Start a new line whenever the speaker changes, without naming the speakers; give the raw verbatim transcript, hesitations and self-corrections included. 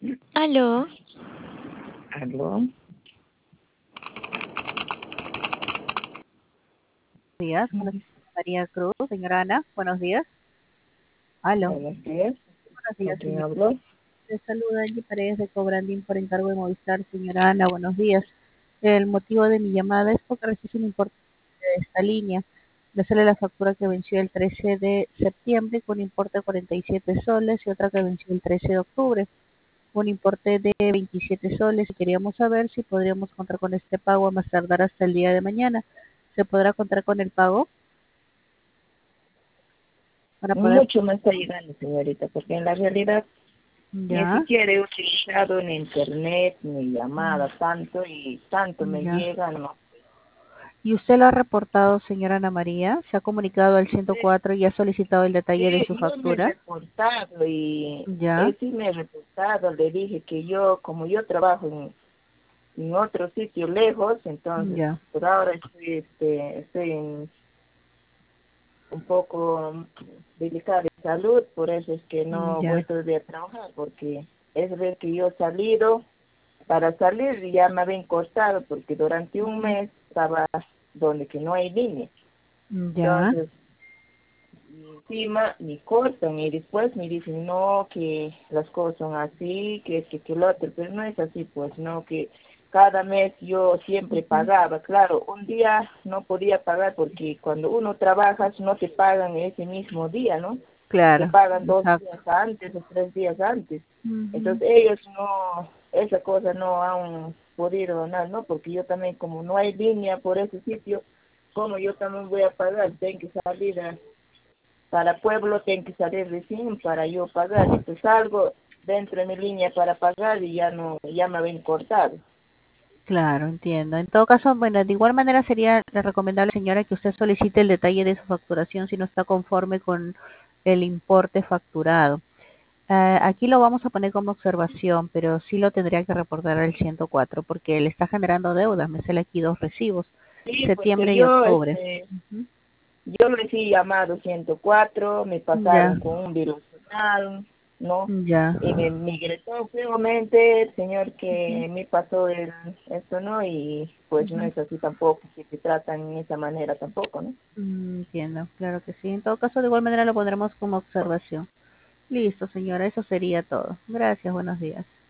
Aló,
Aló,
Días, con la señora María Cruz. Señora Ana, buenos días. Aló,
buenos días.
buenos
¿Con
días,
quién
señor.
habló?
Le saluda Angie Paredes de Cobrandín por encargo de Movistar. Señora Ana, buenos días. El motivo de mi llamada es porque recibo un importe de esta línea. Le sale la factura que venció el trece de septiembre con importe de cuarenta y siete soles y otra que venció el trece de octubre, un importe de veintisiete soles. Y queríamos saber si podríamos contar con este pago a más tardar hasta el día de mañana. ¿Se podrá contar con el pago para poder?
Mucho me está llegando, señorita, porque en la realidad ni
Ya.
siquiera he utilizado ni internet ni llamada tanto y tanto me
Ya.
llega, no.
¿Y usted lo ha reportado, señora Ana María? ¿Se ha comunicado al ciento
Sí,
cuatro y ha solicitado el detalle de su
sí, yo me he
factura?
reportado y
Ya,
eh, sí me he reportado, le dije que yo, como yo trabajo en, en otro sitio lejos, entonces
ya,
por ahora estoy, este, estoy en un poco delicada de salud, por eso es que no voy
ya,
todavía a trabajar, porque es ver que yo he salido, para salir ya me habían cortado, porque durante un mes estaba donde que no hay línea.
ya,
Entonces, y encima me cortan y después me dicen, no, que las cosas son así, que que, que lo otro, pero no es así, pues, no, que cada mes yo siempre pagaba. Claro, un día no podía pagar porque cuando uno trabaja no te pagan ese mismo día, ¿no? Te
claro,
pagan dos
exacto.
días antes o tres días antes.
Ujú.
Entonces ellos no, esa cosa no han podido donar, ¿no? Porque yo también, como no hay línea por ese sitio, como yo también voy a pagar, tengo que salir a para pueblo, tengo que salir recién para yo pagar. Entonces salgo dentro de mi línea para pagar y ya no, ya me habían cortado.
Claro, entiendo. En todo caso, bueno, de igual manera sería recomendable, señora, que usted solicite el detalle de su facturación si no está conforme con el importe facturado. Eh, aquí lo vamos a poner como observación, pero sí lo tendría que reportar al ciento cuatro porque le está generando deudas. Me sale aquí dos recibos,
Sí, porque
septiembre y
yo,
octubre.
este,
Ujú.
yo recibí llamado ciento cuatro, me
Ya,
pasaron con un virus total, ¿no?
ya.
Y me, me gritó feamente el señor que me pasó el, esto, ¿no? Y pues no
Ujú.
es así tampoco, que se tratan de esa manera tampoco, ¿no?
Mm, entiendo, claro que sí. En todo caso, de igual manera lo pondremos como observación. Listo, señora, eso sería todo. Gracias, buenos días.